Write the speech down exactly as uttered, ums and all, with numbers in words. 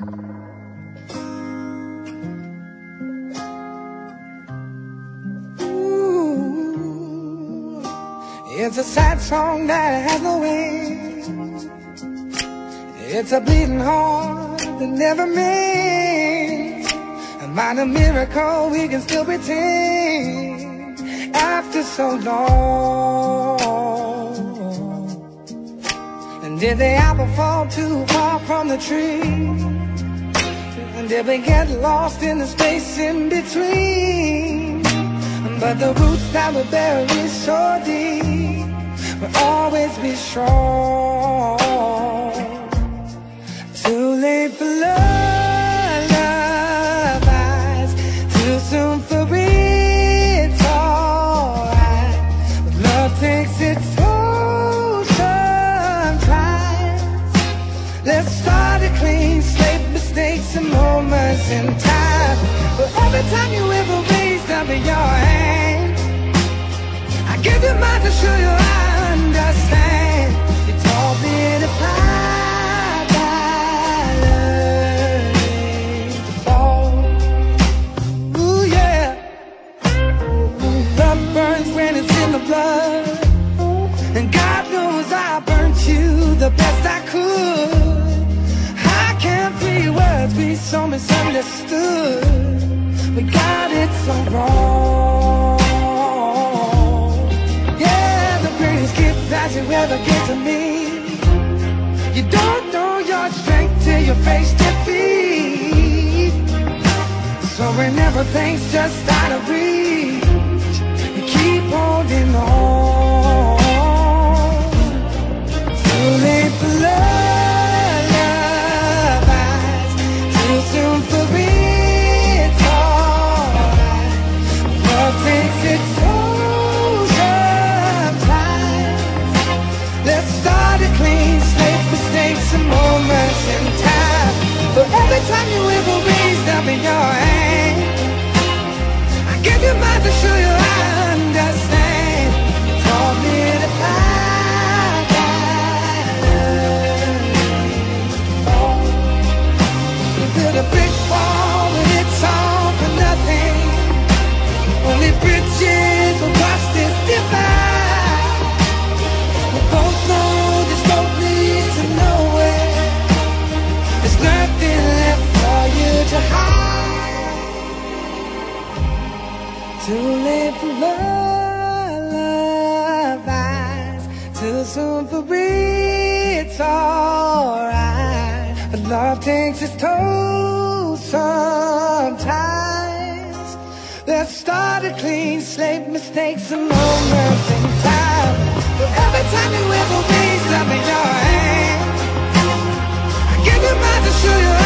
Ooh, it's a sad song that has no end. It's a bleeding heart that never mends. And by the miracle we can still pretend after so long. And did the apple fall too far from the tree? And did we get lost in the space in between? But the roots that were buried so deep will always be strong. Too late for love, love eyes. Too soon for it's alright. But love takes its toll sometimes. Let's start a clean slate, mistakes and moments in time. But every time you ever raised up your hand, I give you mine to show you I understand. You taught me to fly. The blood, and God knows I burnt you the best I could. How can three words be so misunderstood? We got it so wrong. Yeah, the greatest gift that you ever get to me. You don't know your strength till you face defeat. So when everything's just out of reach, keep holding on. Too late for love, love eyes. Too soon for it's alright. Love takes its toll sometimes. Let's start a clean slate, mistakes and moments in time. But every time you ever raised up in your hand, I give you mine to show you I understand. You taught me to fly, oh. You built a big wall and it's all for nothing. Only bridges will cross this divide. We both know this road leads to nowhere. There's nothing left for you to hide. Too late for love, love eyes. Too soon for it's alright. But love takes its toll sometimes. Let's start a clean slate, mistakes and moments in time. But every time you ever raise up in your hand, I give you mine to show you